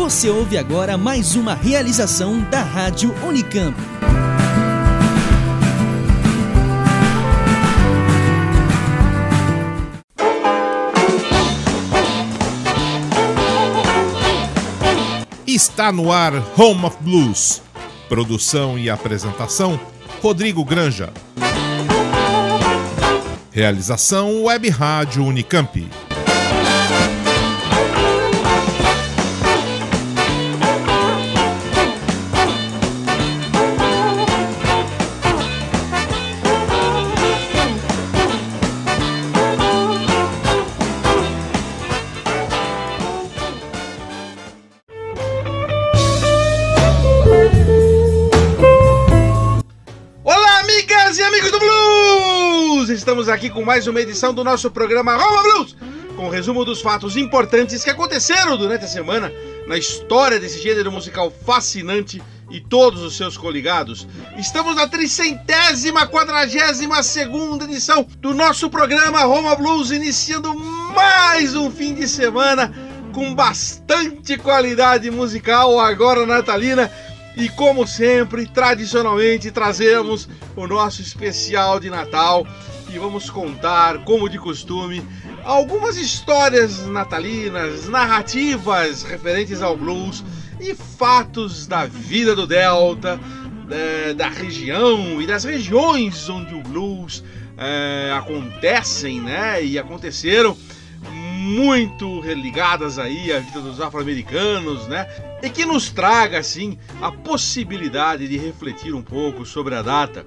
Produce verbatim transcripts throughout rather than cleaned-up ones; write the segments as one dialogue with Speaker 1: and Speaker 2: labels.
Speaker 1: Você ouve agora mais uma realização da Rádio Unicamp.
Speaker 2: Está no ar Home of Blues. Produção e apresentação, Rodrigo Granja. Realização Web Rádio Unicamp.
Speaker 3: Estamos aqui com mais uma edição do nosso programa Home of Blues, com um resumo dos fatos importantes que aconteceram durante a semana na história desse gênero musical fascinante e todos os seus coligados. Estamos na tricentésima, quadragésima segunda edição do nosso programa Home of Blues, iniciando mais um fim de semana com bastante qualidade musical, agora natalina. E como sempre, tradicionalmente, trazemos o nosso especial de Natal e vamos contar, como de costume, algumas histórias natalinas, narrativas referentes ao blues e fatos da vida do Delta, da, da região e das regiões onde o blues é, acontecem, né? E aconteceram, muito ligadas aí à vida dos afro-americanos, né? E que nos traga, assim, a possibilidade de refletir um pouco sobre a data.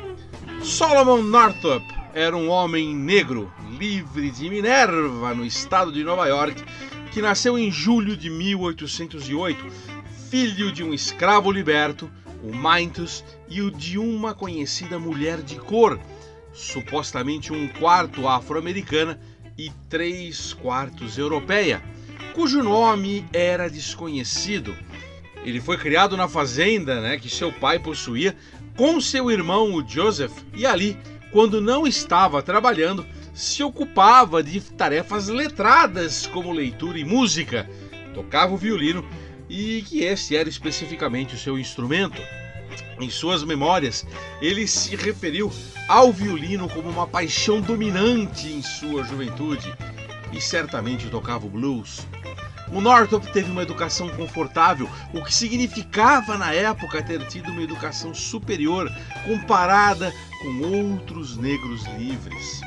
Speaker 3: Solomon Northup era um homem negro, livre de Minerva, no estado de Nova York, que nasceu em julho de mil oitocentos e oito, filho de um escravo liberto, o Mintus, e o de uma conhecida mulher de cor, supostamente um quarto afro-americana e três quartos europeia, cujo nome era desconhecido. Ele foi criado na fazenda, né, que seu pai possuía, com seu irmão, o Joseph, e ali, quando não estava trabalhando, se ocupava de tarefas letradas como leitura e música, tocava o violino e que esse era especificamente o seu instrumento. Em suas memórias, ele se referiu ao violino como uma paixão dominante em sua juventude e certamente tocava o blues. O Northup teve uma educação confortável, o que significava na época ter tido uma educação superior comparada com outros negros livres.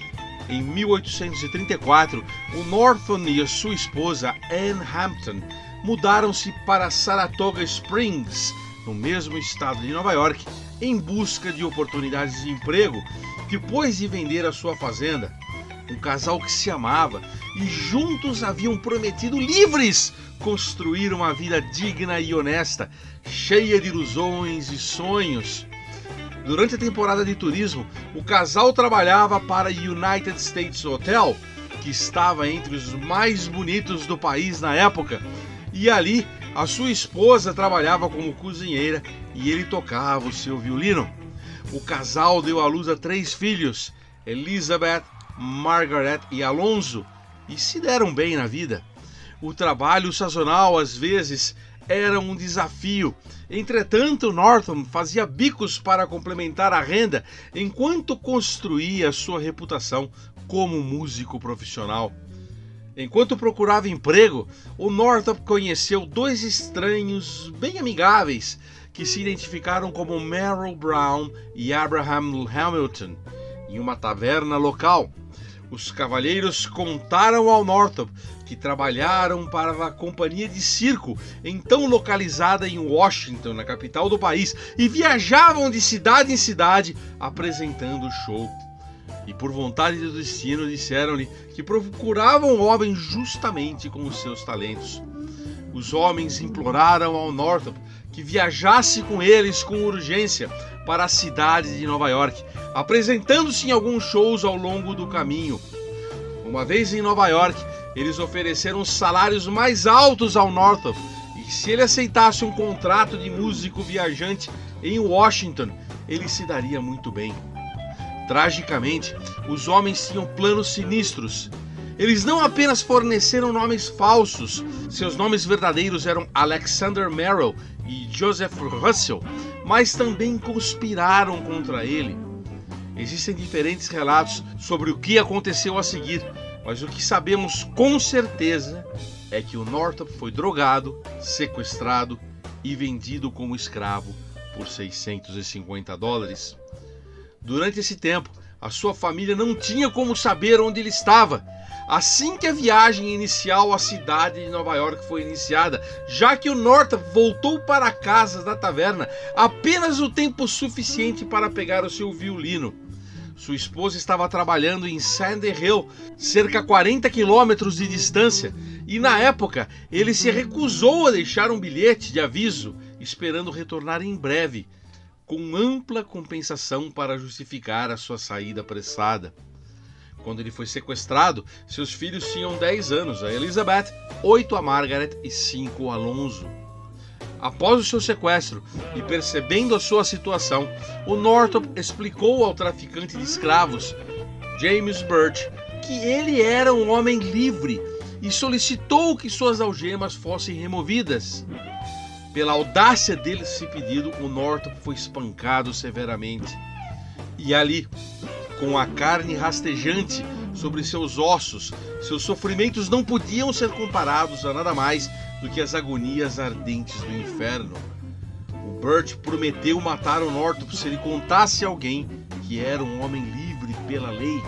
Speaker 3: Em mil oitocentos e trinta e quatro, o Norton e a sua esposa Ann Hampton mudaram-se para Saratoga Springs, no mesmo estado de Nova York, em busca de oportunidades de emprego, depois de vender a sua fazenda. Um casal que se amava e juntos haviam prometido livres construir uma vida digna e honesta, cheia de ilusões e sonhos. Durante a temporada de turismo, o casal trabalhava para a United States Hotel, que estava entre os mais bonitos do país na época, e ali a sua esposa trabalhava como cozinheira e ele tocava o seu violino. O casal deu à luz a três filhos, Elizabeth, Margaret e Alonso, e se deram bem na vida. O trabalho sazonal, às vezes, era um desafio. Entretanto, Norton fazia bicos para complementar a renda enquanto construía sua reputação como músico profissional. Enquanto procurava emprego, o Northup conheceu dois estranhos bem amigáveis que se identificaram como Merrill Brown e Abraham Hamilton em uma taverna local. Os cavalheiros contaram ao Northup que trabalharam para a companhia de circo, então localizada em Washington, na capital do país, e viajavam de cidade em cidade apresentando o show. E por vontade do destino disseram-lhe que procuravam um homem justamente com os seus talentos. Os homens imploraram ao Northup que viajasse com eles com urgência para a cidade de Nova York, apresentando-se em alguns shows ao longo do caminho. Uma vez em Nova York, eles ofereceram salários mais altos ao Northup e que se ele aceitasse um contrato de músico viajante em Washington, ele se daria muito bem. Tragicamente, os homens tinham planos sinistros Eles não apenas forneceram nomes falsos, seus nomes verdadeiros eram Alexander Merrill e Joseph Russell, mas também conspiraram contra ele. Existem diferentes relatos sobre o que aconteceu a seguir, mas o que sabemos com certeza é que o Northup foi drogado, sequestrado e vendido como escravo por seiscentos e cinquenta dólares. Durante esse tempo, a sua família não tinha como saber onde ele estava, assim que a viagem inicial à cidade de Nova York foi iniciada, já que o Northup voltou para a casa da taverna apenas o tempo suficiente para pegar o seu violino. Sua esposa estava trabalhando em Sandy Hill, cerca de quarenta quilômetros de distância, e na época ele se recusou a deixar um bilhete de aviso, esperando retornar em breve, com ampla compensação para justificar a sua saída apressada. Quando ele foi sequestrado, seus filhos tinham dez anos, a Elizabeth, oito a Margaret e cinco o Alonso. Após o seu sequestro e percebendo a sua situação, o Northup explicou ao traficante de escravos, James Birch, que ele era um homem livre e solicitou que suas algemas fossem removidas. Pela audácia desse pedido, o Northup foi espancado severamente. E ali, com a carne rastejante sobre seus ossos, seus sofrimentos não podiam ser comparados a nada mais do que as agonias ardentes do inferno. O Birch prometeu matar o Northup se ele contasse a alguém que era um homem livre pela lei.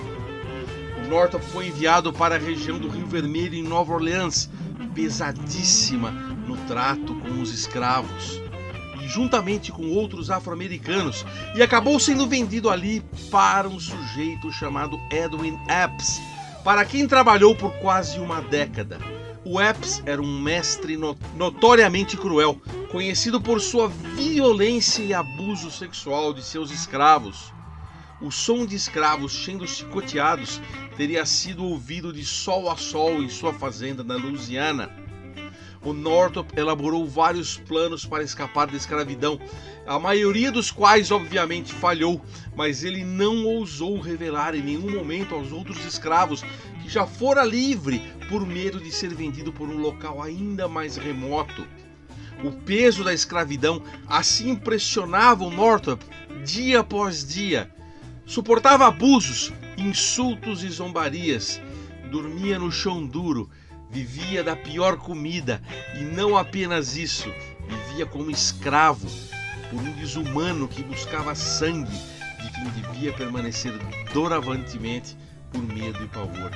Speaker 3: O Northup foi enviado para a região do Rio Vermelho em Nova Orleans, pesadíssima no trato com os escravos, e juntamente com outros afro-americanos, e acabou sendo vendido ali para um sujeito chamado Edwin Epps, para quem trabalhou por quase uma década. O Epps era um mestre notoriamente cruel, conhecido por sua violência e abuso sexual de seus escravos. O som de escravos sendo chicoteados teria sido ouvido de sol a sol em sua fazenda na Louisiana. O Northup elaborou vários planos para escapar da escravidão, a maioria dos quais obviamente falhou, mas ele não ousou revelar em nenhum momento aos outros escravos que já fora livre por medo de ser vendido por um local ainda mais remoto. O peso da escravidão assim impressionava o Northup dia após dia. Suportava abusos, insultos e zombarias, dormia no chão duro, vivia da pior comida e não apenas isso, vivia como escravo por um desumano que buscava sangue de quem devia permanecer doravantemente por medo e pavor.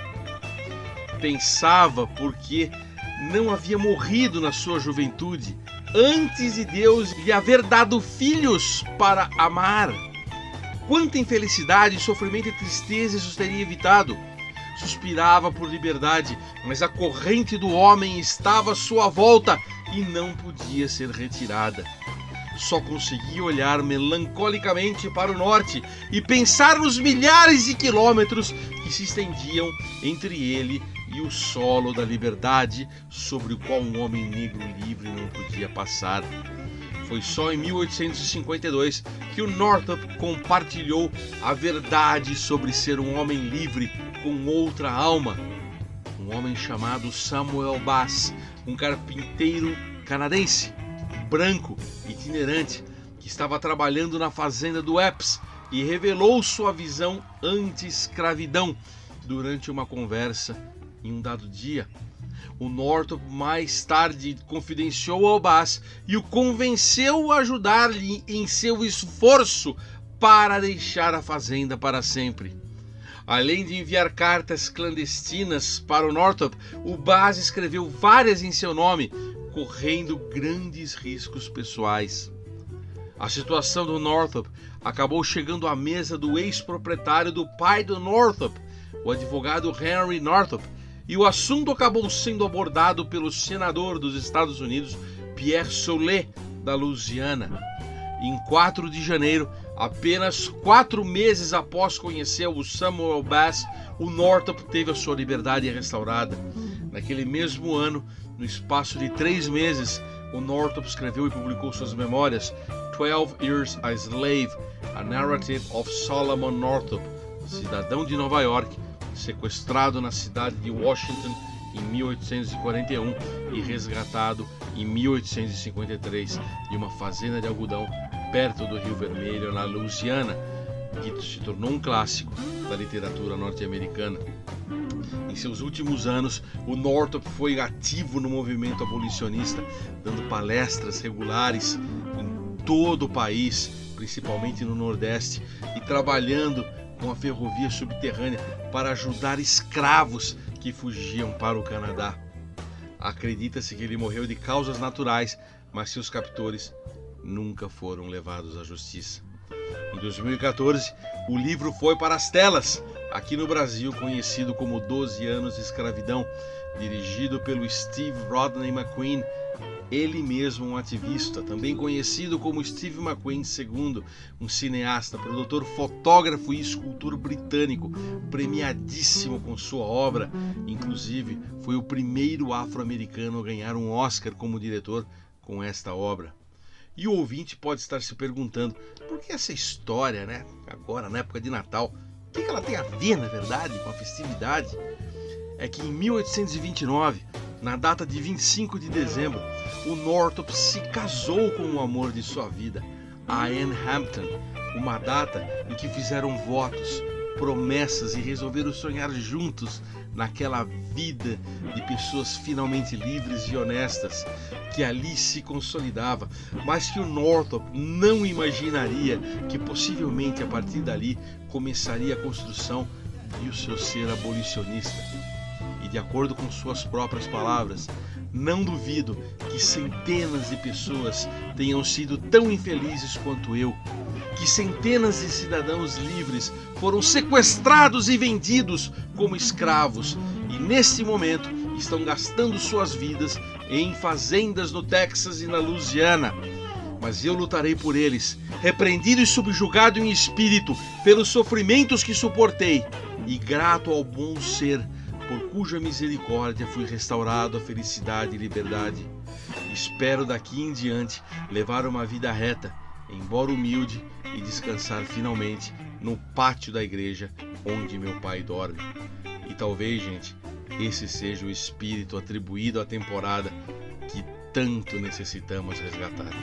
Speaker 3: Pensava porque não havia morrido na sua juventude, antes de Deus lhe haver dado filhos para amar. Quanta infelicidade, sofrimento e tristeza isso teria evitado. Suspirava por liberdade, mas a corrente do homem estava à sua volta e não podia ser retirada. Só conseguia olhar melancolicamente para o norte e pensar nos milhares de quilômetros que se estendiam entre ele e o solo da liberdade, sobre o qual um homem negro livre não podia passar. Foi só em mil oitocentos e cinquenta e dois que o Northup compartilhou a verdade sobre ser um homem livre com outra alma. Um homem chamado Samuel Bass, um carpinteiro canadense, branco, itinerante, que estava trabalhando na fazenda do Epps e revelou sua visão anti-escravidão durante uma conversa em um dado dia. O Northup mais tarde confidenciou ao Bass e o convenceu a ajudar-lhe em seu esforço para deixar a fazenda para sempre. Além de enviar cartas clandestinas para o Northup, o Bass escreveu várias em seu nome, correndo grandes riscos pessoais. A situação do Northup acabou chegando à mesa do ex-proprietário do pai do Northup, o advogado Henry Northup, e o assunto acabou sendo abordado pelo senador dos Estados Unidos, Pierre Solé, da Louisiana. Em quatro de janeiro, apenas quatro meses após conhecer o Samuel Bass, o Northup teve a sua liberdade restaurada. Naquele mesmo ano, no espaço de três meses, o Northup escreveu e publicou suas memórias Twelve Years a Slave, A Narrative of Solomon Northup, cidadão de Nova York, sequestrado na cidade de Washington em mil oitocentos e quarenta e um e resgatado em mil oitocentos e cinquenta e três de uma fazenda de algodão perto do Rio Vermelho, na Louisiana, que se tornou um clássico da literatura norte-americana. Em seus últimos anos, o Northup foi ativo no movimento abolicionista, dando palestras regulares em todo o país, principalmente no Nordeste, e trabalhando com a ferrovia subterrânea para ajudar escravos que fugiam para o Canadá. Acredita-se que ele morreu de causas naturais, mas seus captores nunca foram levados à justiça. Em dois mil e quatorze, o livro foi para as telas, aqui no Brasil conhecido como doze anos de escravidão, dirigido pelo Steve Rodney McQueen, ele mesmo um ativista, também conhecido como Steve McQueen segundo, um cineasta, produtor, fotógrafo e escultor britânico, premiadíssimo com sua obra. Inclusive, foi o primeiro afro-americano a ganhar um Oscar como diretor com esta obra. E o ouvinte pode estar se perguntando, por que essa história, né, agora na época de Natal, o que ela tem a ver, na verdade, com a festividade? É que em mil oitocentos e vinte e nove, na data de vinte e cinco de dezembro, o Northup se casou com o amor de sua vida, a Anne Hampton, uma data em que fizeram votos, promessas e resolveram sonhar juntos naquela vida de pessoas finalmente livres e honestas que ali se consolidava, mas que o Northup não imaginaria que possivelmente a partir dali começaria a construção de o seu ser abolicionista. E de acordo com suas próprias palavras, não duvido que centenas de pessoas tenham sido tão infelizes quanto eu, que centenas de cidadãos livres foram sequestrados e vendidos como escravos e neste momento estão gastando suas vidas em fazendas no Texas e na Louisiana. Mas eu lutarei por eles, repreendido e subjugado em espírito pelos sofrimentos que suportei e grato ao bom ser por cuja misericórdia fui restaurado à felicidade e liberdade. Espero daqui em diante levar uma vida reta, embora humilde, e descansar finalmente no pátio da igreja onde meu pai dorme. E talvez, gente, esse seja o espírito atribuído à temporada que tanto necessitamos resgatar.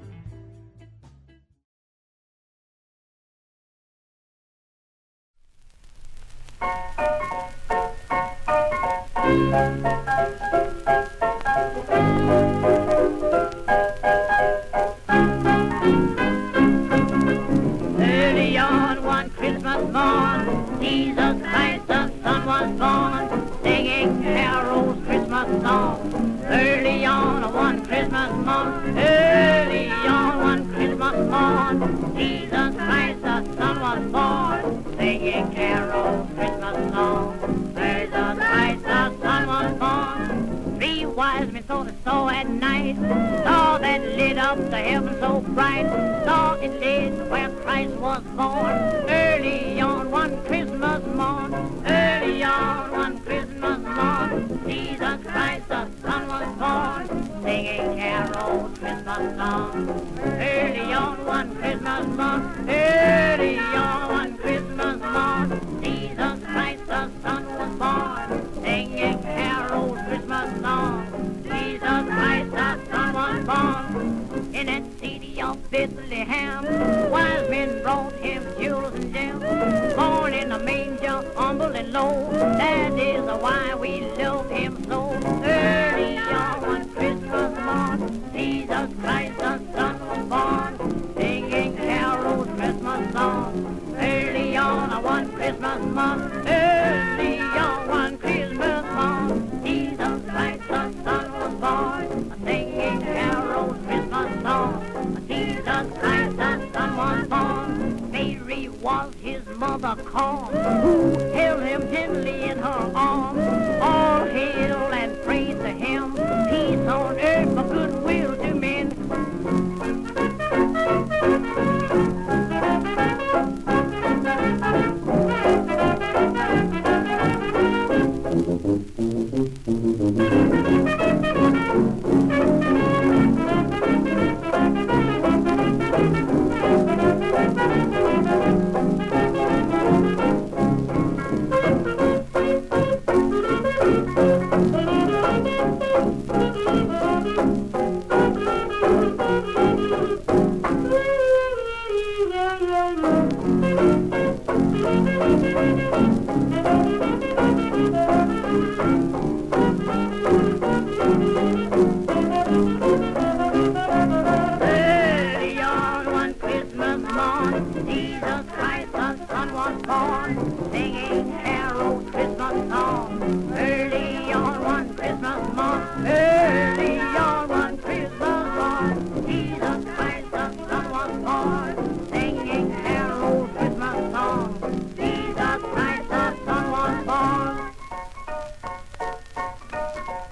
Speaker 4: Early on one Christmas morn, Jesus Christ the Son was born, singing carols, Christmas songs. Early on one Christmas morn, early on one Christmas morn, Jesus Christ the Son was born, singing carols, Christmas songs. Jesus Christ the Son was born. Three wise men saw the star at night, saw that lit up the heaven so bright, saw it lit where Christ was born. Early on one Christmas morn, early on one Christmas morn, Jesus Christ the Son was born, singing carols, Christmas songs. Early on one Christmas morn, early on one Christmas morn, Jesus Christ the Son was born, singing carols, Christmas songs. Jesus Christ the Son was born in that city of Bethlehem. Wise men brought him jewels and gems, born in a manger, humble and low. That is why we love him so. Early on one Christmas morn, Jesus Christ the Son was born, singing carols, Christmas songs. Early on one Christmas morn, early on one Christmas morn, Jesus Christ the Son was born, singing carols, Christmas songs. Jesus Christ the Son was born. Mary was his mother calm, who held him gently in her arms. All hail and praise to him, peace on earth for goodwill to men.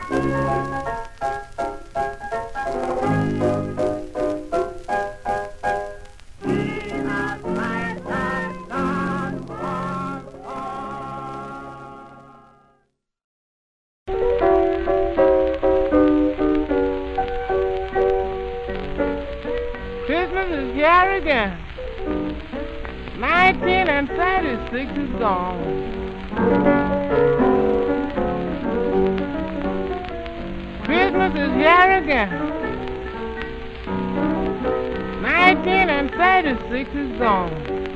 Speaker 5: Christmas is here again. Nineteen and thirty-six is gone. Christmas is here again. Nineteen and thirty-six is gone.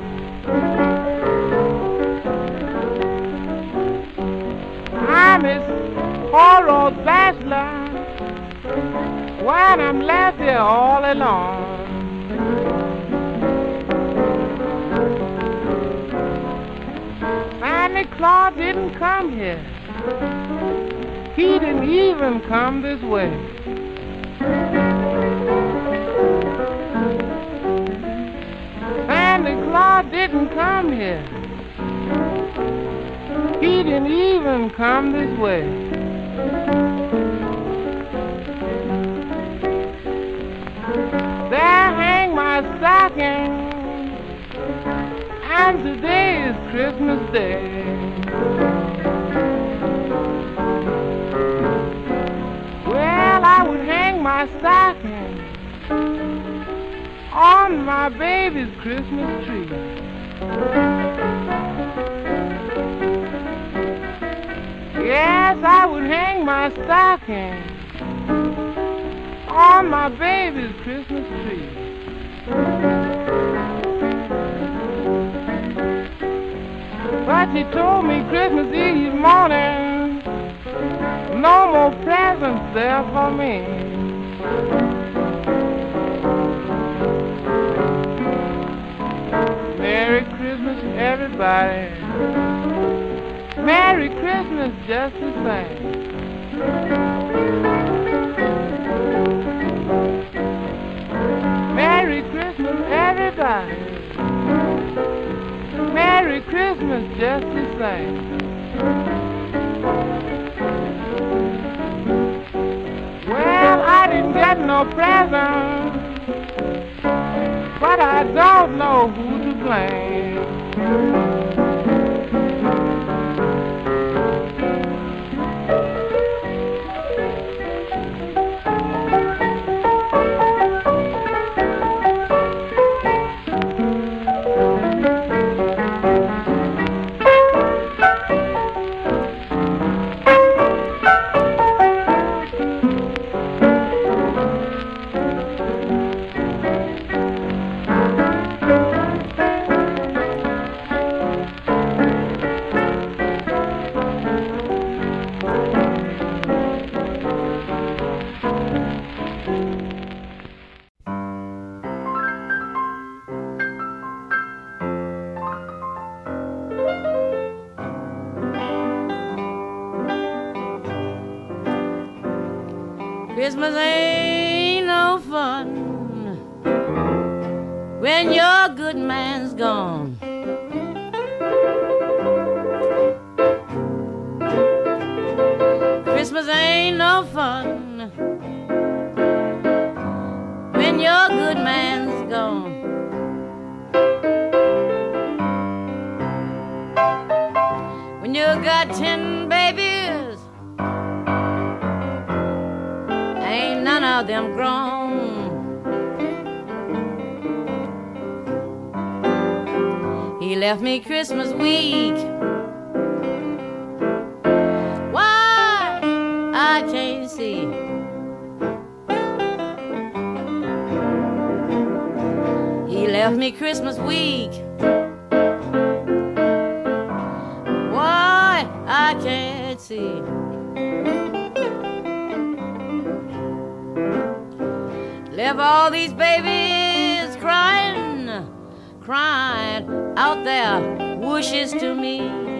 Speaker 5: I'm a poor old bachelor when I'm left here all alone. Santa Claus didn't come here. He didn't even come this way. Santa Claus didn't come here. He didn't even come this way. There hang my stocking, and today is Christmas Day. Well, I would hang my stocking on my baby's Christmas tree. Yes, I would hang my stocking on my baby's Christmas tree. But she told me Christmas Eve morning, no more presents there for me. Merry Christmas, everybody. Merry Christmas just the same. Merry Christmas, everybody. Merry Christmas just the same. Well, I didn't get no present, but I don't know who to blame.
Speaker 6: Christmas ain't no fun when your good man's gone. Christmas ain't no fun when your good man's gone. When you got ten babies, ain't none of them grown. He left me Christmas week. Why? I can't see. He left me Christmas week. Why? I can't see. Left all these babies crying, crying out their wishes to me.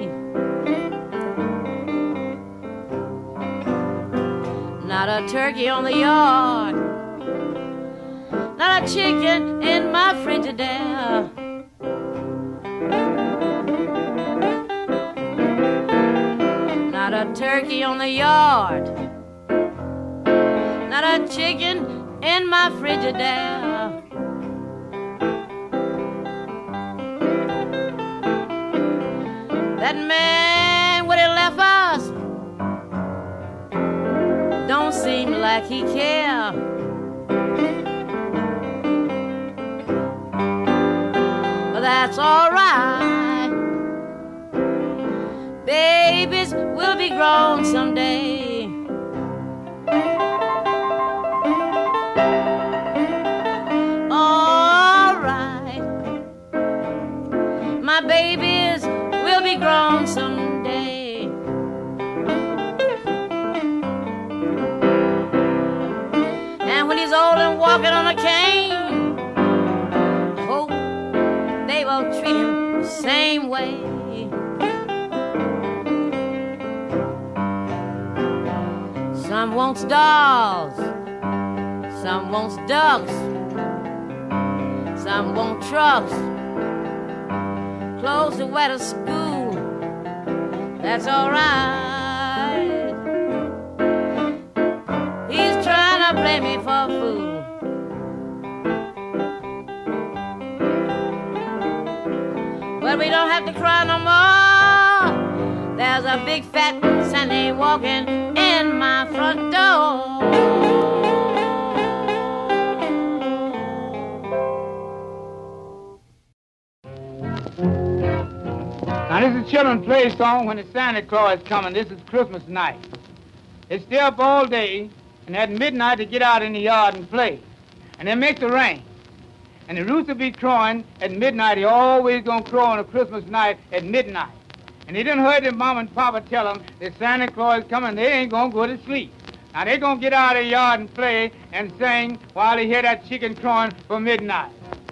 Speaker 6: Not a turkey on the yard, not a chicken in my Frigidaire. Not a turkey on the yard, a chicken in my Frigidaire. That man, what he left us, don't seem like he care. But that's all right. Babies will be grown someday. All right. My babies will be grown someday. And when he's old and walking on a cane, hope they will treat him the same way. Some wants dolls, some wants ducks, some want trucks, clothes to wear to school. That's all right. He's trying to play me for a fool. But we don't have to cry no more. There's a big fat Sunday walking in my front door.
Speaker 5: Now this is a children's play song when the Santa Claus is coming. This is Christmas night. They stay up all day, and at midnight they get out in the yard and play. And it makes it rain. And the rooster be crowing at midnight. He always gonna crow on a Christmas night at midnight. And they didn't heard their mom and papa tell them that Santa Claus is coming. They ain't gonna go to sleep. Now they gonna get out of the yard and play and sing while they hear that chicken crowing for midnight.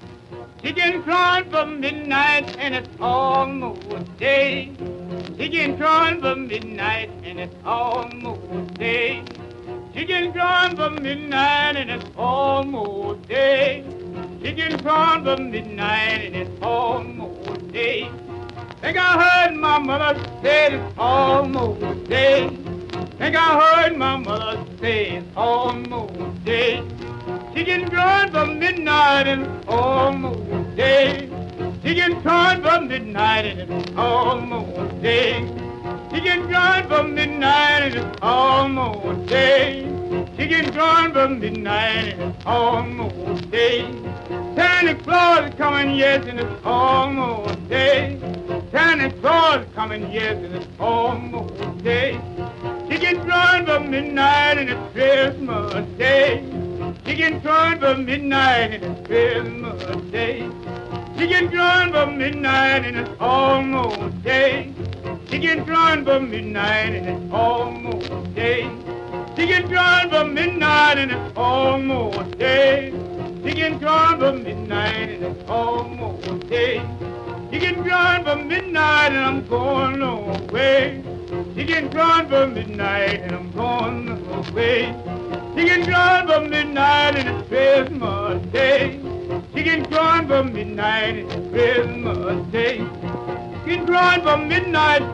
Speaker 5: Chicken crowing for midnight and it's almost day. Chicken crowing for midnight and it's almost day. Chicken crowing for midnight and it's almost day. Chicken crowing for midnight and it's almost day. Think I heard my mother say it's almost day. Think I heard my mother say it's almost day. Chicken crowing for midnight and it's almost day. Chicken crowing for midnight and it's almost day. Chicken crowing for midnight and it's almost day. Chicken crowing for midnight and it's almost day. Santa Claus is coming, yes, and it's almost day. Santa Claus is coming, yes, and it's almost day. Chicken crowing for midnight and it's Christmas Day. Chicken crowing for midnight and it's Christmas Day. Chicken crowing for midnight and it's almost day. Chicken crowing for midnight and it's almost day. Chicken crowing for midnight and it's almost day. Chicken crowing for midnight and it's almost day. Chicken crowing for midnight and I'm going away. Chicken crowing for midnight and I'm going away. Chicken crowing for midnight and it's Christmas Day. Chicken crowing for midnight and it's Christmas Day. Chicken crowing for midnight,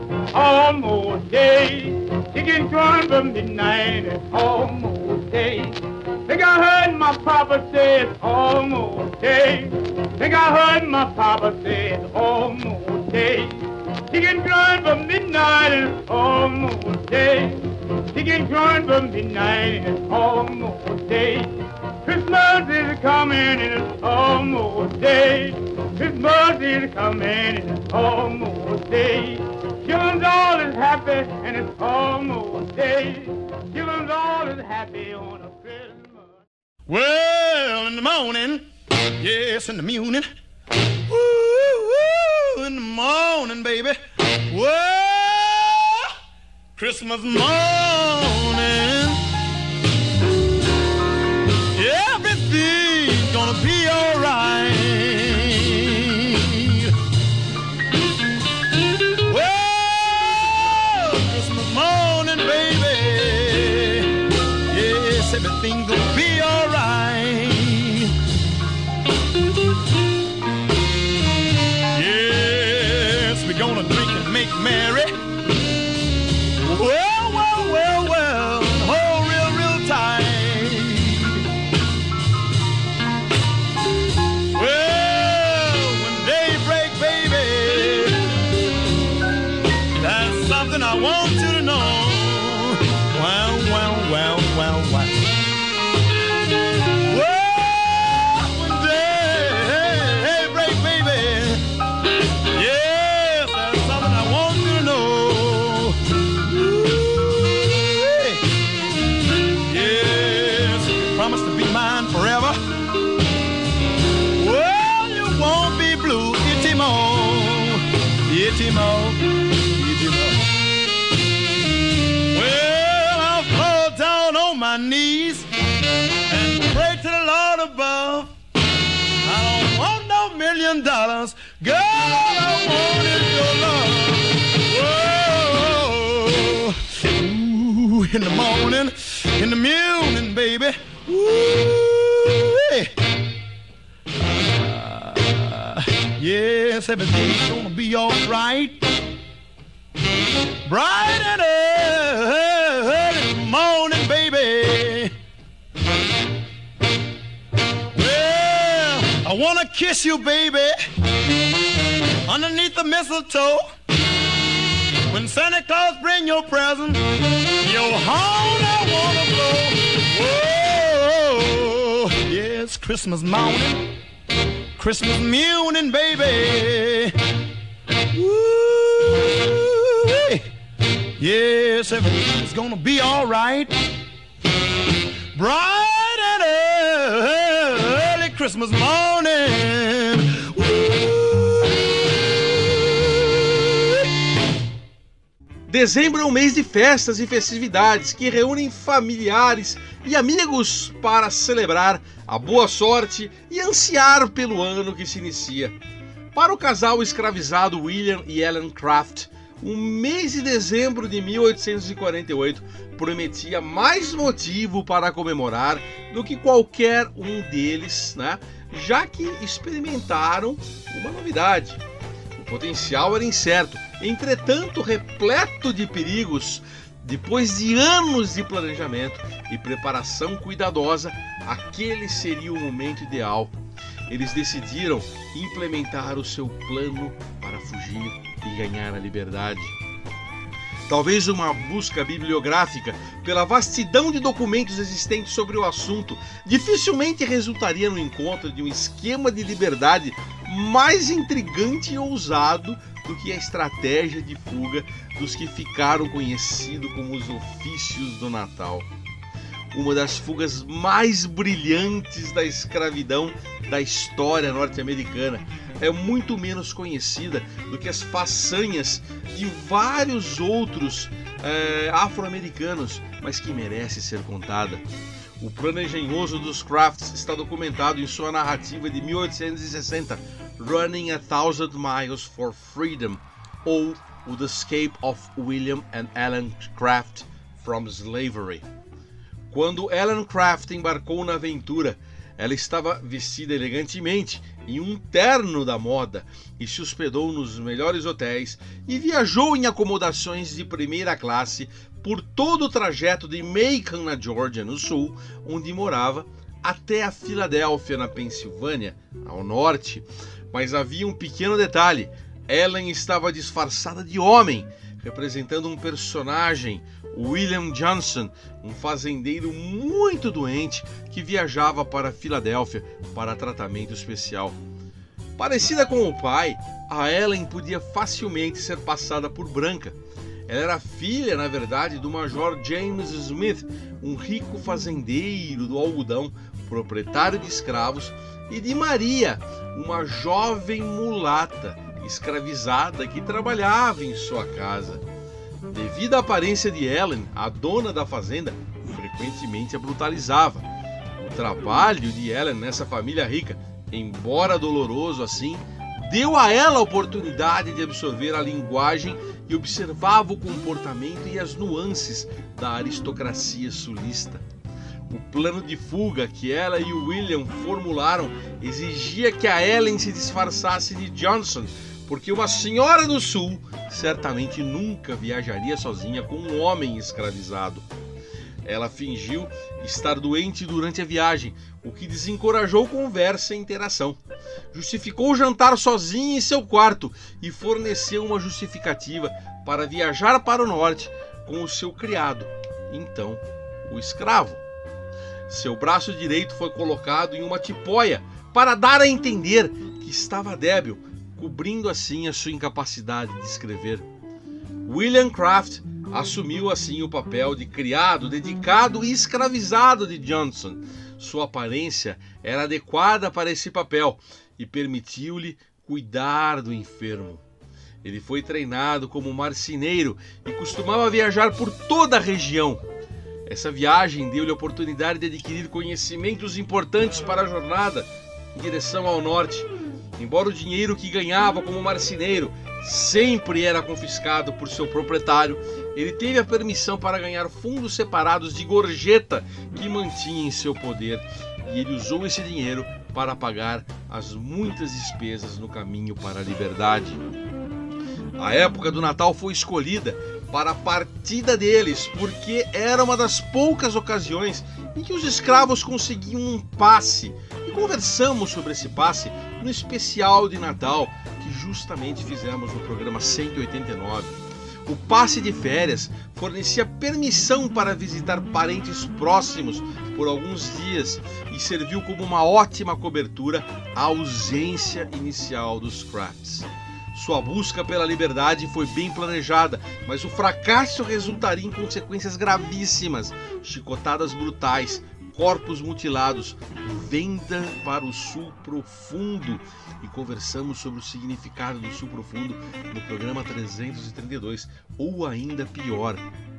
Speaker 5: almost day. Chicken crowing for midnight and it's almost day. Think I heard my papa say it's almost day. Think I heard my papa say it's almost day. Chicken crowing for midnight and it's almost day. Chicken crowing for midnight and it's almost day. Christmas is coming and it's almost day. Christmas is coming and it's almost day. Children's all is happy and it's almost day. Children's all is happy on a Christmas.
Speaker 7: Well, in the morning, yes, in the morning, woo, woo, in the morning, baby, whoa, Christmas morning, everything's gonna be all right. Well, Christmas morning, baby, yes, everything's gonna be all right. Yes, we're gonna drink and make merry. Well, well, well, well, hold real, real tight. my knees and pray to the Lord above. I don't want no million dollars, girl, I want is your love. Whoa, ooh, in the morning, in the morning, baby, ooh, uh, yes, everything's gonna be all right. Bright and early morning, baby. Well, I wanna kiss you, baby, underneath the mistletoe. When Santa Claus bring your present, your horn I wanna blow. Whoa, yes, Christmas morning, Christmas morning, baby. Woo. Yes, everything's gonna be all right. Bright and early Christmas morning. Woo.
Speaker 3: Dezembro é um mês de festas e festividades que reúnem familiares e amigos para celebrar a boa sorte e ansiar pelo ano que se inicia. Para o casal escravizado William e Ellen Craft, o mês de dezembro de mil oitocentos e quarenta e oito prometia mais motivo para comemorar do que qualquer um deles, né? Já que experimentaram uma novidade. O potencial era incerto, entretanto repleto de perigos. Depois de anos de planejamento e preparação cuidadosa, aquele seria o momento ideal. Eles decidiram implementar o seu plano para fugir e ganhar a liberdade. Talvez uma busca bibliográfica pela vastidão de documentos existentes sobre o assunto dificilmente resultaria no encontro de um esquema de liberdade mais intrigante e ousado do que a estratégia de fuga dos que ficaram conhecidos como os ofícios do Natal. Uma das fugas mais brilhantes da escravidão da história norte-americana, é muito menos conhecida do que as façanhas de vários outros é, afro-americanos, mas que merece ser contada. O plano engenhoso dos Crafts está documentado em sua narrativa de mil oitocentos e sessenta, Running a Thousand Miles for Freedom, ou o The Escape of William and Ellen Craft from Slavery. Quando Ellen Craft embarcou na aventura, ela estava vestida elegantemente em um terno da moda e se hospedou nos melhores hotéis e viajou em acomodações de primeira classe por todo o trajeto de Macon, na Geórgia, no sul, onde morava, até a Filadélfia, na Pensilvânia, ao norte. Mas havia um pequeno detalhe: Ellen estava disfarçada de homem, representando um personagem, William Johnson, um fazendeiro muito doente que viajava para Filadélfia para tratamento especial. Parecida com o pai, a Ellen podia facilmente ser passada por branca. Ela era filha, na verdade, do Major James Smith, um rico fazendeiro do algodão, proprietário de escravos, e de Maria, uma jovem mulata escravizada que trabalhava em sua casa. Devido à aparência de Ellen, a dona da fazenda frequentemente a brutalizava. O trabalho de Ellen nessa família rica, embora doloroso assim, deu a ela a oportunidade de absorver a linguagem e observava o comportamento e as nuances da aristocracia sulista. O plano de fuga que ela e o William formularam exigia que a Ellen se disfarçasse de Johnson, porque uma senhora do sul certamente nunca viajaria sozinha com um homem escravizado. Ela fingiu estar doente durante a viagem, o que desencorajou conversa e interação. Justificou jantar sozinha em seu quarto e forneceu uma justificativa para viajar para o norte com o seu criado, então o escravo. Seu braço direito foi colocado em uma tipóia para dar a entender que estava débil, cobrindo assim a sua incapacidade de escrever. William Craft assumiu assim o papel de criado, dedicado e escravizado de Johnson. Sua aparência era adequada para esse papel e permitiu-lhe cuidar do enfermo. Ele foi treinado como marceneiro e costumava viajar por toda a região. Essa viagem deu-lhe a oportunidade de adquirir conhecimentos importantes para a jornada em direção ao norte. Embora o dinheiro que ganhava como marceneiro sempre era confiscado por seu proprietário, ele teve a permissão para ganhar fundos separados de gorjeta que mantinha em seu poder, e ele usou esse dinheiro para pagar as muitas despesas no caminho para a liberdade. A época do Natal foi escolhida para a partida deles, porque era uma das poucas ocasiões em que os escravos conseguiam um passe. E conversamos sobre esse passe no especial de Natal que justamente fizemos no programa cento e oitenta e nove. O passe de férias fornecia permissão para visitar parentes próximos por alguns dias e serviu como uma ótima cobertura à ausência inicial dos Crafts. Sua busca pela liberdade foi bem planejada, mas o fracasso resultaria em consequências gravíssimas: chicotadas brutais, corpos mutilados, venda para o sul profundo. E conversamos sobre o significado do sul profundo no programa trezentos e trinta e dois, ou ainda pior.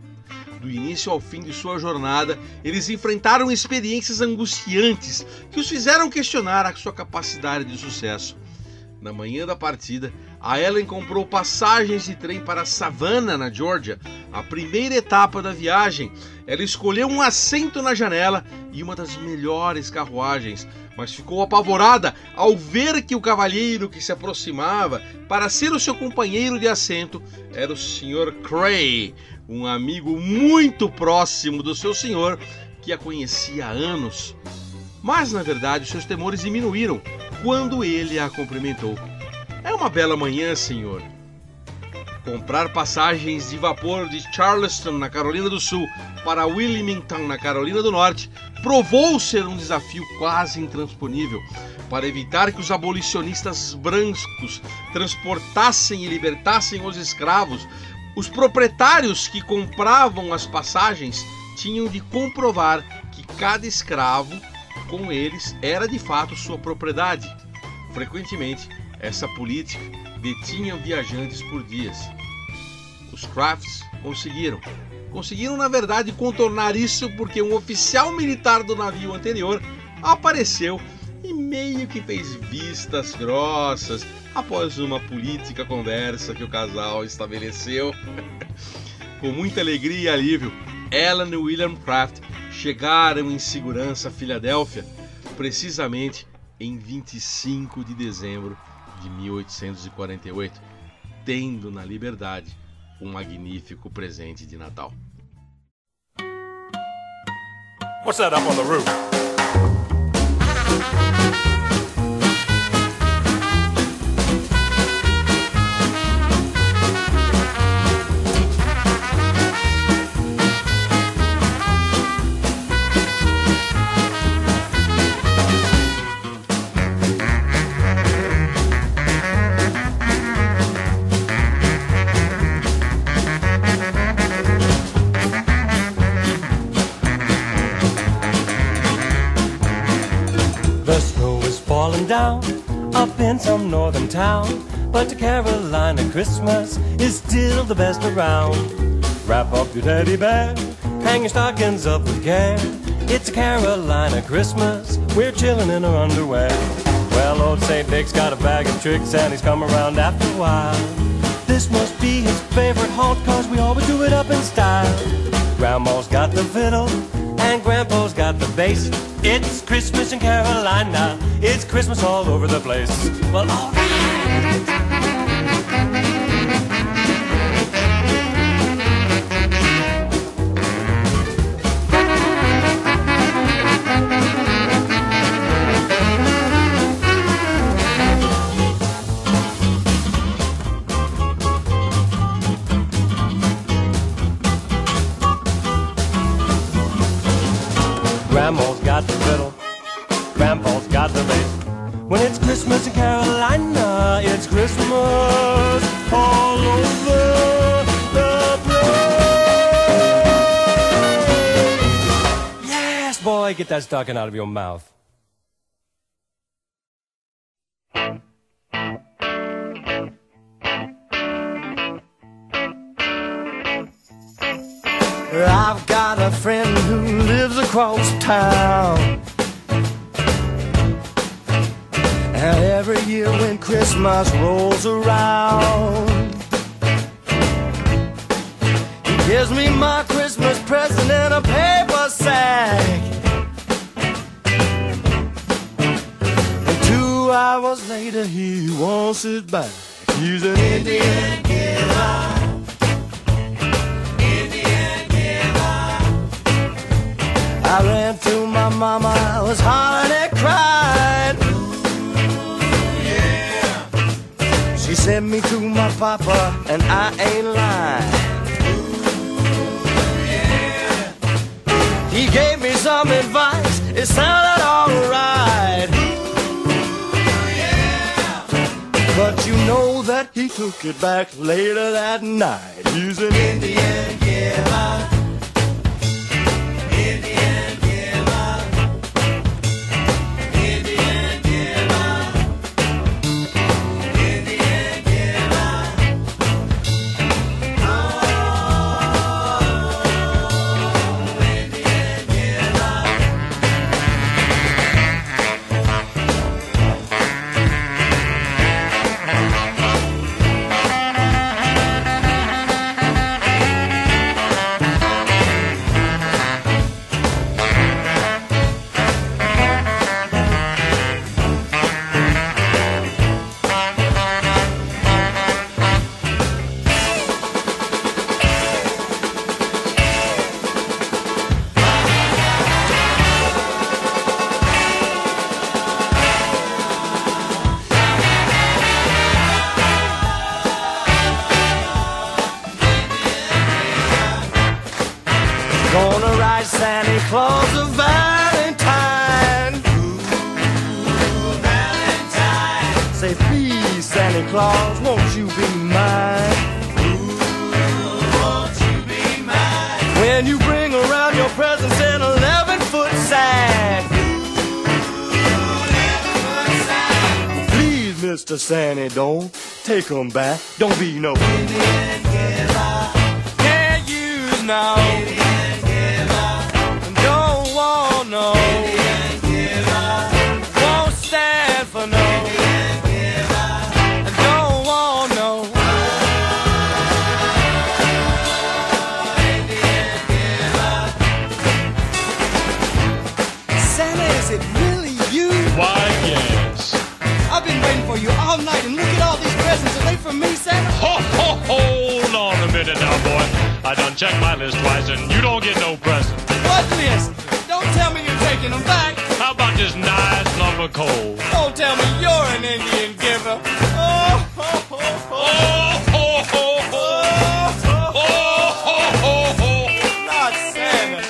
Speaker 3: Do início ao fim de sua jornada, eles enfrentaram experiências angustiantes que os fizeram questionar a sua capacidade de sucesso. Na manhã da partida, a Ellen comprou passagens de trem para Savannah, na Geórgia, a primeira etapa da viagem. Ela escolheu um assento na janela e uma das melhores carruagens, mas ficou apavorada ao ver que o cavalheiro que se aproximava para ser o seu companheiro de assento era o senhor Cray, um amigo muito próximo do seu senhor que a conhecia há anos. Mas, na verdade, seus temores diminuíram quando ele a cumprimentou. É uma bela manhã, senhor. Comprar passagens de vapor de Charleston, na Carolina do Sul, para Wilmington, na Carolina do Norte, provou ser um desafio quase intransponível. Para evitar que os abolicionistas brancos transportassem e libertassem os escravos, os proprietários que compravam as passagens tinham de comprovar que cada escravo com eles era de fato sua propriedade. Frequentemente, essa política detinha viajantes por dias. Os Crafts conseguiram. Conseguiram, na verdade, contornar isso porque um oficial militar do navio anterior apareceu e meio que fez vistas grossas após uma política conversa que o casal estabeleceu. Com muita alegria e alívio, Ellen e William Craft chegaram em segurança a Filadélfia, precisamente em vinte e cinco de dezembro de mil oitocentos e quarenta e oito, tendo na liberdade um magnífico presente de Natal.
Speaker 8: What's that up on the roof?
Speaker 9: Down up in some northern town, but the Carolina Christmas is still the best around. Wrap up your teddy bear, hang your stockings up with care. It's a Carolina Christmas, we're chilling in our underwear. Well, old Saint Nick's got a bag of tricks and he's come around after a while. This must be his favorite haunt, cause we always do it up in style. Grandma's got the fiddle and Grandpa's got the bass. It's Christmas in Carolina, it's Christmas all over the place. Well, all right. Grandma's got the fiddle, Grandpa's got the bass. When it's Christmas in Carolina, it's Christmas all over the place. Yes, boy, get that stocking out of your mouth. I've got a friend who lives across town, and every year when Christmas rolls around, he gives me my Christmas present in a paper sack. And two hours later he wants it back. He's an Indian giver. I ran to my mama, I was hollering and crying. Ooh, yeah. She sent me to my papa, and I ain't lying. Ooh, yeah. He gave me some advice, it sounded alright. Ooh, yeah. But you know that he took it back later that night. He's an Indian giver. Santa Claus a Valentine. Ooh, Valentine. Say, please, Santa Claus, won't you be mine? Ooh, won't you be mine? When you bring around your presents in eleven-foot sack. Ooh, eleven-foot sack. Please, Mister Santa, don't take them back. Don't be no Indian giver. Can't use no Indian no Indian giver. Won't stand for no Indian giver. And don't want no Indian giver. Santa, is it really you?
Speaker 8: Why, yes.
Speaker 9: I've been waiting for you all night, and look at all these presents. Are they from me, Santa?
Speaker 8: Ho, ho, hold on a minute now, boy. I done checked my list twice, and you don't get no present.
Speaker 9: What list? Don't tell me you're taking them back.
Speaker 8: How about this nice lump of coal?
Speaker 9: Don't tell me you're an Indian giver. Oh, ho, ho, ho.
Speaker 8: Oh, ho, ho, ho.
Speaker 9: Oh, ho,
Speaker 8: Oh, ho, ho, ho.
Speaker 9: not Santa.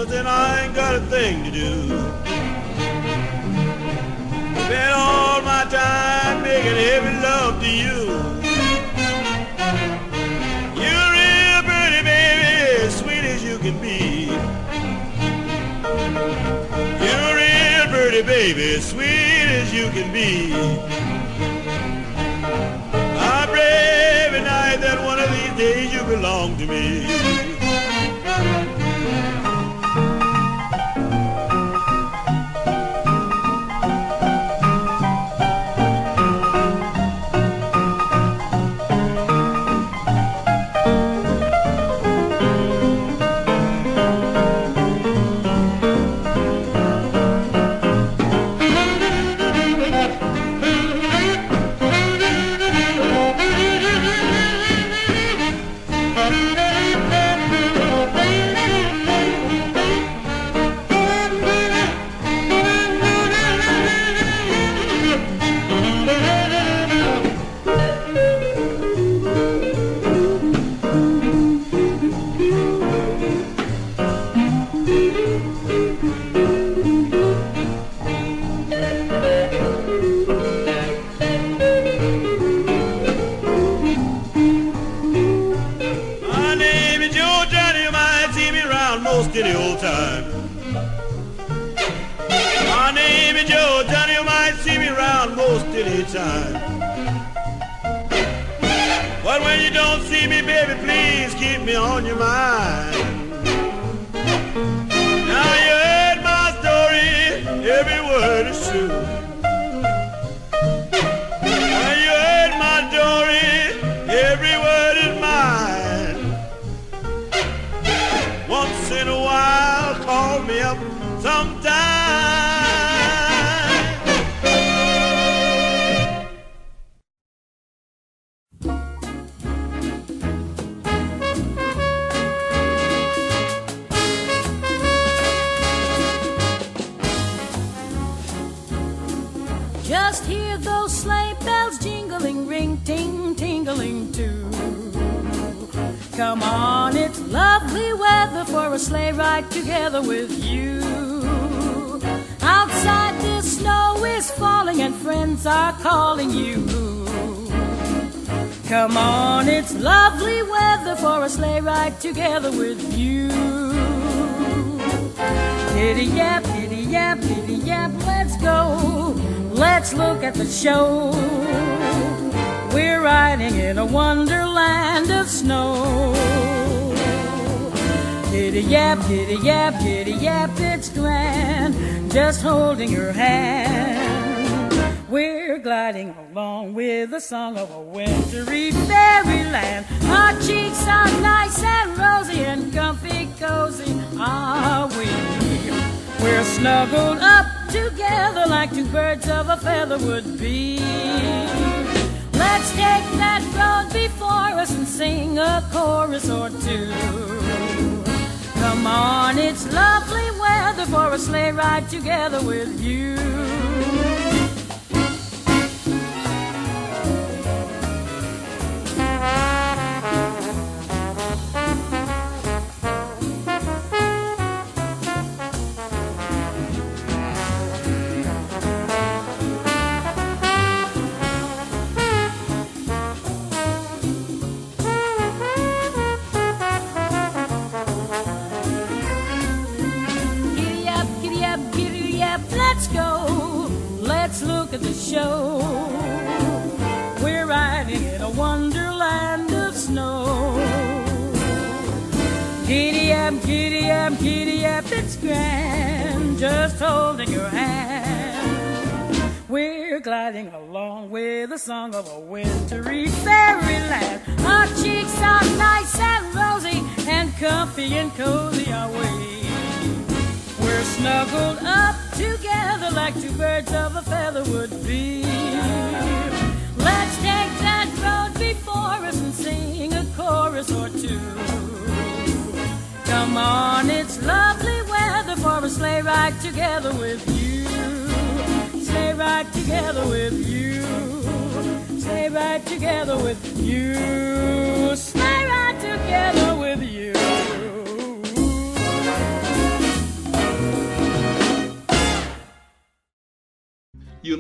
Speaker 7: Christmas and I ain't got a thing to do. Spend all my time making heavy love to you. You're real pretty, baby, as sweet as you can be. You're real pretty, baby, as sweet as you can be. I pray every night that one of these days you belong to me. But when you don't see me, baby, please keep me on your mind. Now you heard my story, every word is true. Now you heard my story, every word is mine. Once in a while, call me up sometime.
Speaker 10: Just hear those sleigh bells jingling, ring, ting, tingling too. Come on, it's lovely weather for a sleigh ride together with you. Outside the snow is falling and friends are calling you. Come on, it's lovely weather for a sleigh ride together with you. Giddy-yap, giddy-yap, giddy-yap, let's go. Let's look at the show. We're riding in a wonderland of snow. Giddy-yap, giddy-yap, giddy-yap, it's grand, just holding your hand. We're gliding along with the song of a wintry fairyland. Our cheeks are nice and rosy and comfy cozy are we. We're snuggled up together like two birds of a feather would be. Let's take that road before us and sing a chorus or two. Come on, it's lovely weather for a sleigh ride together with you. Let's go, let's look at the show. We're riding in a wonderland of snow. Giddy-yap, giddy-yap, giddy-yap, it's grand, just holding your hand. We're gliding along with the song of a wintry fairyland. Our cheeks are nice and rosy and comfy and cozy are we. We're snuggled up together like two birds of a feather would be. Let's take that road before us and sing a chorus or two. Come on, it's lovely weather for a sleigh ride together with you. Sleigh ride together with you. Sleigh ride together with you. Sleigh ride together with you.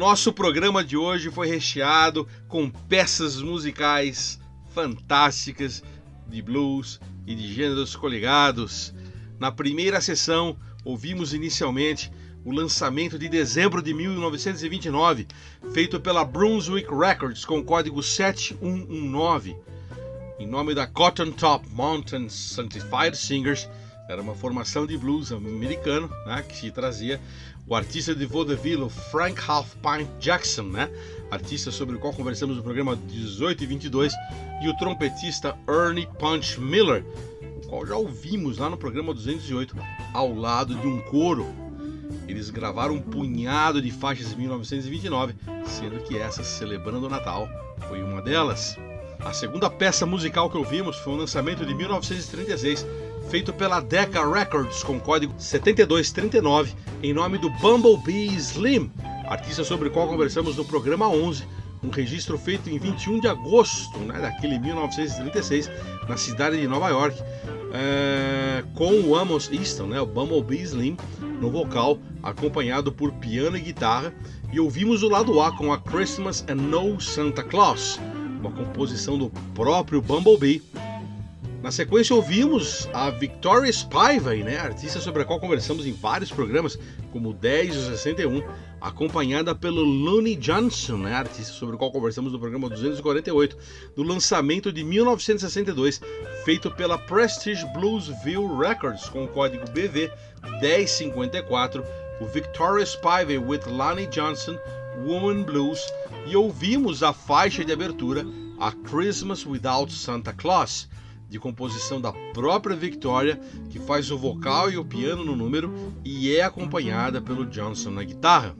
Speaker 3: Nosso programa de hoje foi recheado com peças musicais fantásticas de blues e de gêneros coligados. Na primeira sessão, ouvimos inicialmente o lançamento de dezembro de mil novecentos e vinte e nove, feito pela Brunswick Records com o código sete um um nove. Em nome da Cotton Top Mountain Sanctified Singers, era uma formação de blues americano, né, que trazia o artista de vaudeville, Frank Half Pint Jackson, né, artista sobre o qual conversamos no programa dezoito e vinte e dois, e o trompetista Ernie Punch Miller, o qual já ouvimos lá no programa duzentos e oito, ao lado de um coro. Eles gravaram um punhado de faixas em mil novecentos e vinte e nove, sendo que essa, Celebrando o Natal, foi uma delas. A segunda peça musical que ouvimos foi um lançamento de mil novecentos e trinta e seis, feito pela Decca Records com código setenta e dois trinta e nove, em nome do Bumblebee Slim, artista sobre o qual conversamos no programa onze, um registro feito em vinte e um de agosto, né, daquele mil novecentos e trinta e seis, na cidade de Nova York, é, com o Amos Easton, né, o Bumblebee Slim, no vocal, acompanhado por piano e guitarra, e ouvimos o lado A com a Christmas and No Santa Claus, uma composição do próprio Bumblebee. Na sequência ouvimos a Victoria Spivey, né, artista sobre a qual conversamos em vários programas, como o dez e sessenta e um, acompanhada pelo Lonnie Johnson, né, artista sobre o qual conversamos no programa duzentos e quarenta e oito, do lançamento de mil novecentos e sessenta e dois, feito pela Prestige Bluesville Records, com o código B V dez cinquenta e quatro, o Victoria Spivey with Lonnie Johnson, Woman Blues, e ouvimos a faixa de abertura, a Christmas Without Santa Claus, de composição da própria Victoria, que faz o vocal e o piano no número e é acompanhada pelo Johnson na guitarra.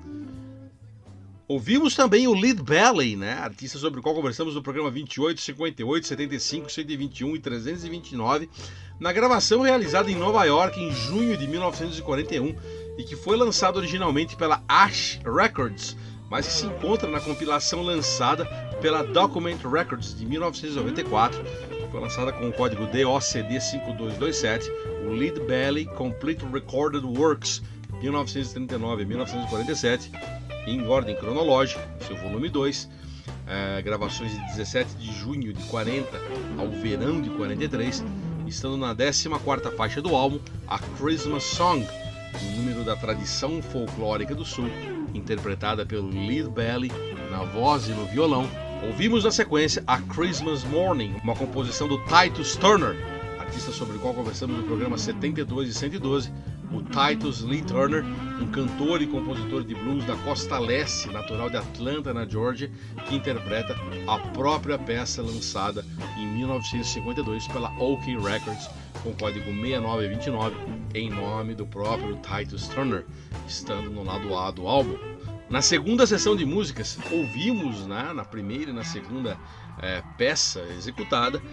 Speaker 3: Ouvimos também o Lead Belly, né, artista sobre o qual conversamos no programa vinte e oito, cinquenta e oito, setenta e cinco, cento e vinte e um e trezentos e vinte e nove, na gravação realizada em Nova York em junho de mil novecentos e quarenta e um e que foi lançado originalmente pela Ash Records, mas que se encontra na compilação lançada pela Document Records de mil novecentos e noventa e quatro, foi lançada com o código D O C D cinco dois dois sete, o Lead Belly Complete Recorded Works mil novecentos e trinta e nove a mil novecentos e quarenta e sete, em ordem cronológica, seu volume dois, é, gravações de dezessete de junho de quarenta ao verão de quarenta e três, estando na décima quarta faixa do álbum, a Christmas Song, o número da tradição folclórica do Sul, interpretada pelo Lead Belly na voz e no violão. Ouvimos na sequência a Christmas Morning, uma composição do Titus Turner, artista sobre o qual conversamos no programa setenta e dois e cento e doze, o Titus Lee Turner, um cantor e compositor de blues da costa leste, natural de Atlanta, na Georgia, que interpreta a própria peça lançada em mil novecentos e cinquenta e dois pela OK Records, com código seis nove dois nove, em nome do próprio Titus Turner, estando no lado A do álbum. Na segunda sessão de músicas, ouvimos, né, na primeira e na segunda é, peça executada,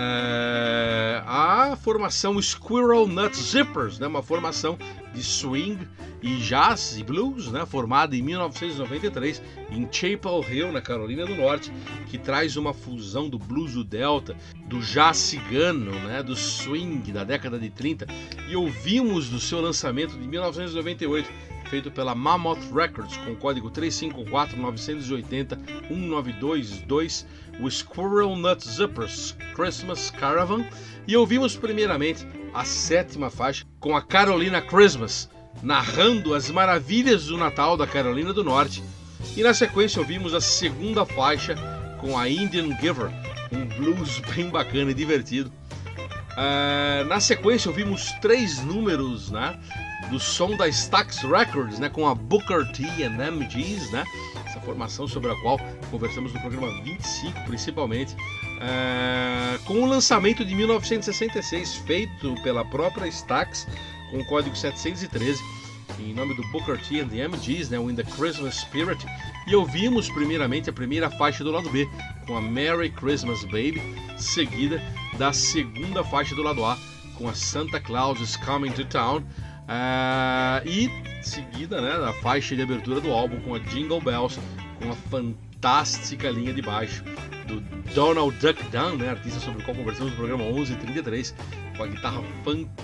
Speaker 3: é, a formação Squirrel Nut Zippers, né, uma formação de swing e jazz e blues, né, formada em mil novecentos e noventa e três em Chapel Hill, na Carolina do Norte, que traz uma fusão do blues do Delta, do jazz cigano, né, do swing da década de trinta, e ouvimos do seu lançamento de mil novecentos e noventa e oito, feito pela Mammoth Records, com o código três cinco quatro nove oito zero um nove dois dois, o Squirrel Nut Zippers Christmas Caravan, e ouvimos primeiramente a sétima faixa com a Carolina Christmas, narrando as maravilhas do Natal da Carolina do Norte, e na sequência ouvimos a segunda faixa com a Indian Giver, um blues bem bacana e divertido. Uh, na sequência ouvimos três números, né, do som da Stax Records, né, com a Booker T and M Gs, né, essa formação sobre a qual conversamos no programa vinte e cinco principalmente, uh, com o lançamento de mil novecentos e sessenta e seis feito pela própria Stax, com o código setecentos e treze, em nome do Booker T and the M Gs, né, o In the Christmas Spirit, e ouvimos primeiramente a primeira faixa do lado B, com a Merry Christmas Baby, seguida da segunda faixa do lado A, com a Santa Claus is Coming to Town, uh, e seguida, né, da faixa de abertura do álbum com a Jingle Bells, com a fantástica linha de baixo do Donald Duck Dunn, né, artista sobre o qual conversamos no programa onze e trinta e três, com a guitarra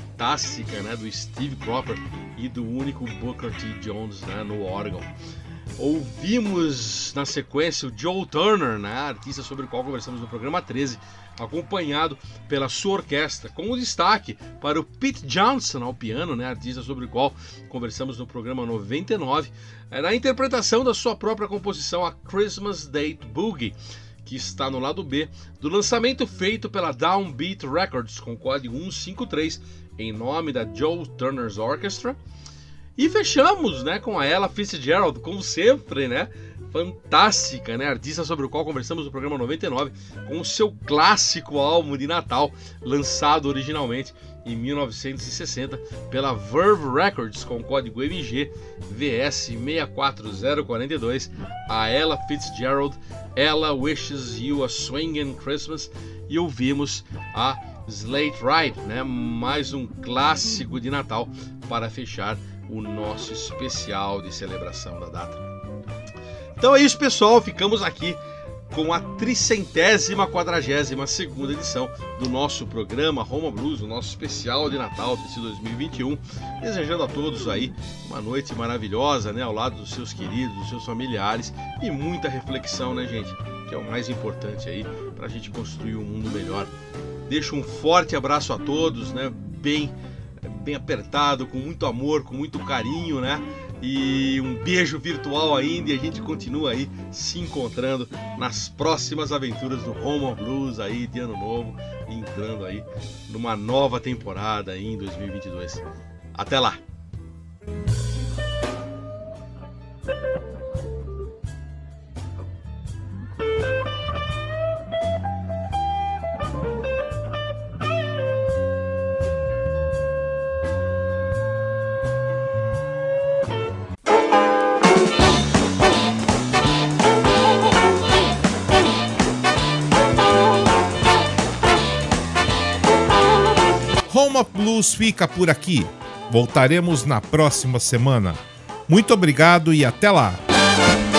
Speaker 3: fantástica, né, do Steve Cropper e do único Booker T. Jones, né, no órgão. Ouvimos na sequência o Joe Turner, né, artista sobre o qual conversamos no programa treze, acompanhado pela sua orquestra, com o destaque para o Pete Johnson ao piano, né, artista sobre o qual conversamos no programa noventa e nove, na interpretação da sua própria composição, a Christmas Date Boogie, que está no lado B do lançamento feito pela Downbeat Records com código cento e cinquenta e três em nome da Joe Turner's Orchestra. E fechamos, né, com a Ella Fitzgerald, como sempre, né, fantástica, né, artista sobre o qual conversamos no programa noventa e nove, com o seu clássico álbum de Natal, lançado originalmente em mil novecentos e sessenta pela Verve Records com código M G V S seis quatro zero quatro dois, a Ella Fitzgerald, Ella Wishes You a Swingin' Christmas, e ouvimos a Slate Ride, né, mais um clássico de Natal para fechar o nosso especial de celebração da data. Então é isso, pessoal, ficamos aqui com a tricentésima quadragésima segunda edição do nosso programa Roma Blues, o nosso especial de Natal desse dois mil e vinte e um, desejando a todos aí uma noite maravilhosa, né, ao lado dos seus queridos, dos seus familiares, e muita reflexão, né, gente, que é o mais importante aí pra gente construir um mundo melhor. Deixo um forte abraço a todos, né, bem bem apertado, com muito amor, com muito carinho, né? E um beijo virtual ainda, e a gente continua aí se encontrando nas próximas aventuras do Roma Blues aí de ano novo, entrando aí numa nova temporada aí em dois mil e vinte e dois. Até lá!
Speaker 2: Roma Blues fica por aqui. Voltaremos na próxima semana. Muito obrigado e até lá!